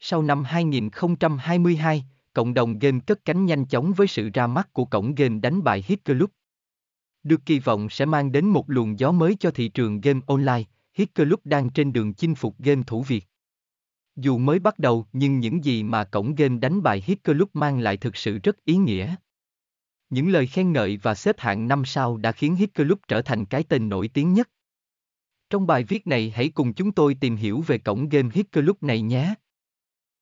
Sau năm 2022, cộng đồng game cất cánh nhanh chóng với sự ra mắt của cổng game đánh bài Hit Club. Được kỳ vọng sẽ mang đến một luồng gió mới cho thị trường game online, Hit Club đang trên đường chinh phục game thủ Việt. Dù mới bắt đầu nhưng những gì mà cổng game đánh bài Hit Club mang lại thực sự rất ý nghĩa. Những lời khen ngợi và xếp hạng 5 sao đã khiến Hit Club trở thành cái tên nổi tiếng nhất. Trong bài viết này hãy cùng chúng tôi tìm hiểu về cổng game Hit Club này nhé.